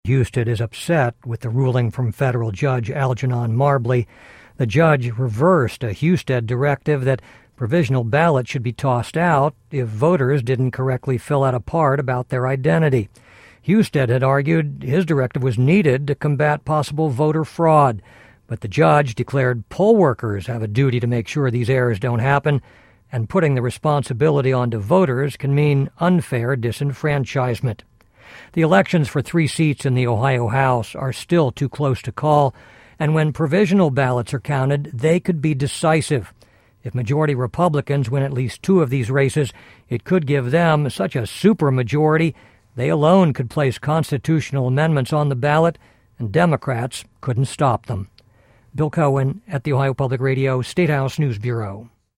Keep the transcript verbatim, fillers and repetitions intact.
Husted is upset with the ruling from federal judge Algernon Marbley. The judge reversed a Husted directive that provisional ballots should be tossed out if voters didn't correctly fill out a part about their identity. Husted had argued his directive was needed to combat possible voter fraud, but the judge declared poll workers have a duty to make sure these errors don't happen, and putting the responsibility onto voters can mean unfair disenfranchisement. The elections for three seats in the Ohio House are still too close to call, and when provisional ballots are counted, they could be decisive. If majority Republicans win at least two of these races, it could give them such a supermajority they alone could place constitutional amendments on the ballot, and Democrats couldn't stop them. Bill Cohen at the Ohio Public Radio State House News Bureau.